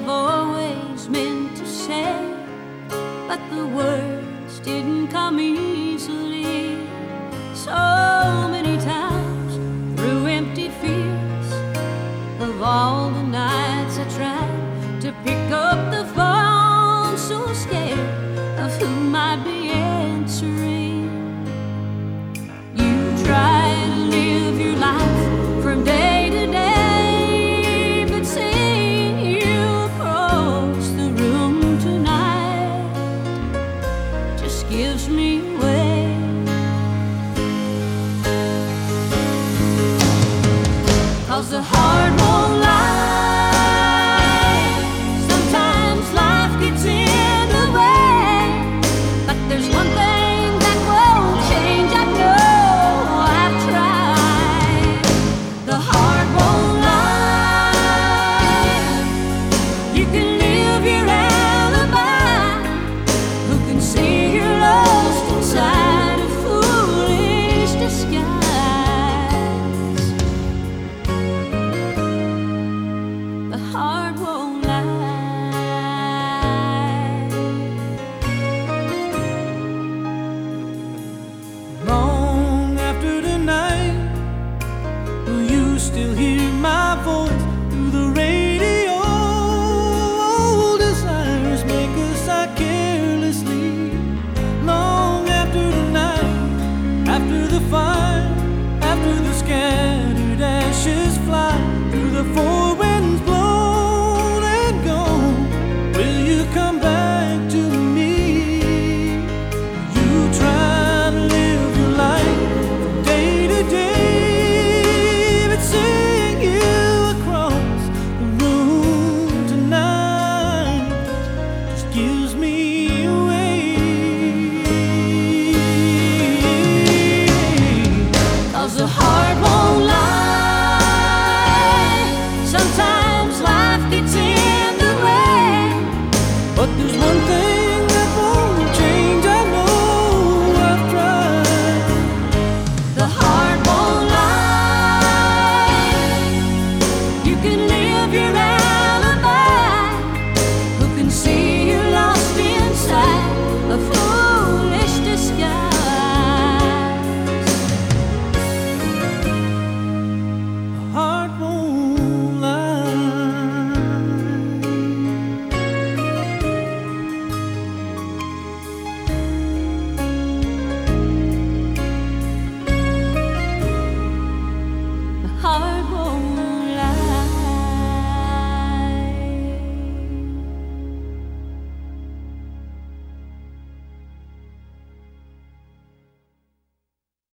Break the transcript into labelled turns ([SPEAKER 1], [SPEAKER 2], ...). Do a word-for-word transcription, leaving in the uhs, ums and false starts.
[SPEAKER 1] I've always meant to say, but the words didn't come easily. So many times through empty fears of all the nights I tried to pick up the phone, so scared of who might be answering. You try to live your life from day to day, but seeing you across the room tonight just gives me away. 'Cause the heart won't lie. Sometimes life gets in the way, but there's one thing that won't change. I know I've tried. The heart won't lie. You can live your alibi. Who can see you're lost inside a foolish disguise? The heart won't lie.
[SPEAKER 2] Long after the night, will you still hear my voice through the radio? Old desires make us act carelessly. Long after the night, after the fire, after the scattered ashes fly through the four winds blown and gone, will you come back to me? You try to live your life from day to day, but seeing you across the room tonight just gives me away.
[SPEAKER 1] 'Cause the heart won't lie. Sometimes life gets in the way,
[SPEAKER 2] But there's one thing